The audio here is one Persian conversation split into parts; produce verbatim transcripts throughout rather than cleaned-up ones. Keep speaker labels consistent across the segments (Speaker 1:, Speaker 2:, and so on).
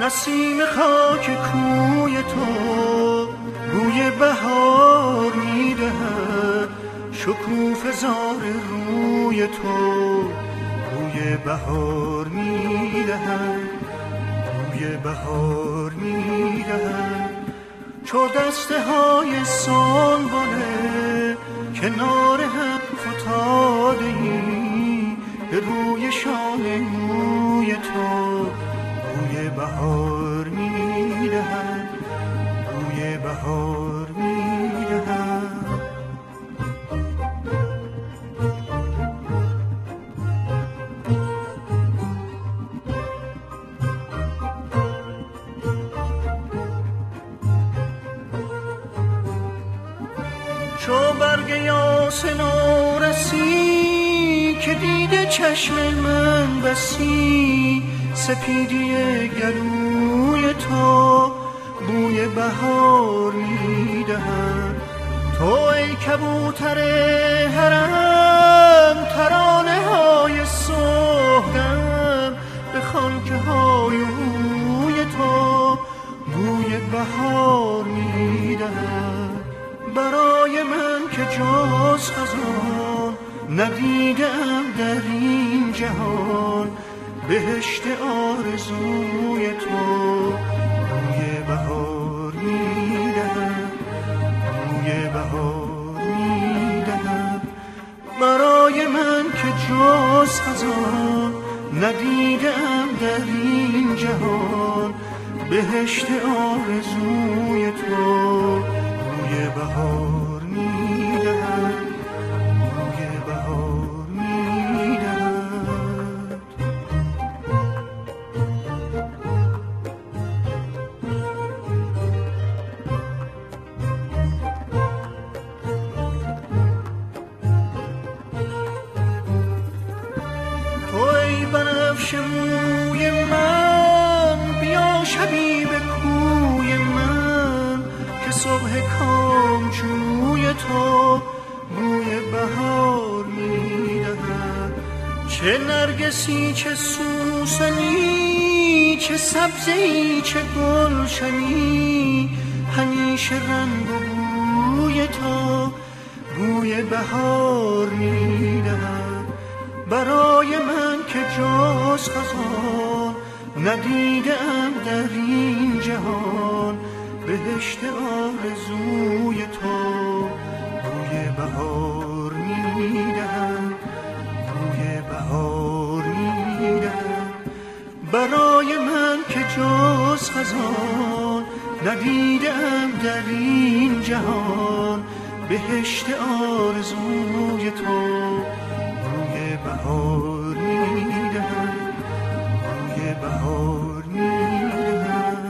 Speaker 1: نسیم خاک کوی تو بوی بهار میدهد، شکوفه زار روی تو بوی بهار میدهد، بوی بهار میدهد. چو دسته های سنبله کنار هم فتاده ای، به روی شانه موی تو بوی بهار میدهد، بوی بهار میدهد. چو برگ یاس نورسی که دیده چشم من بسی، سپیدی گلوی تو بوی بهار میدهد. تو ای کبوتر حرم ترانه های صبحدم، به خانکه های روی تو بوی بهار میدهد. برای من که جز خزان ندیدم در این جهان، بهشت آرزوی تو بوی بهار میدهد، بوی بهار میدهد. برای من که جز خزان ندیدم در این جهان، بهشت آرزوی تو بوی بهار میدهد، بوی بهار میدهد. تو ای بنفشه موی من، بیا شبی به کوی من، که صبح کامجوی تو بوی بهار میدهد. چه نرگسی چه سوسنی، چه سبزی چه گلشنی، همیشه رنگ و بوی تو بوی بهار میدهد. برای من که جز خزان ندیدم در این جهان، بهشت آرزوی تو بوی بهار میدهد، بوی بهار میدهد. برای من که جز خزان ندیدم در این جهان، بهشت آرزوی تو بوی بهار میدهد، بوی بهار میدهد.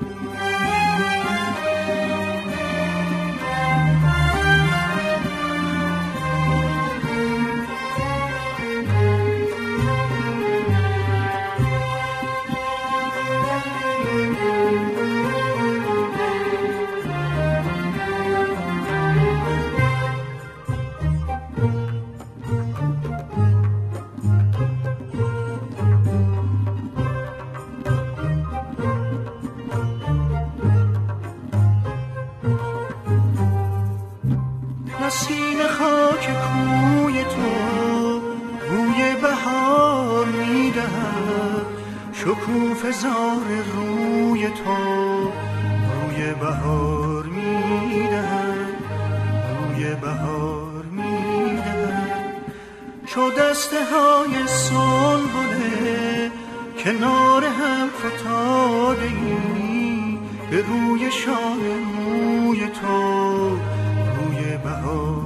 Speaker 1: نسیم خاک کوی تو بوی بهار میدهد، شکوفه زار روی تو بوی بهار میدهد، بوی بهار میدهد. چو دسته های سنبله کنار هم فتاده ای، به روی شانه موی تو بوی بهار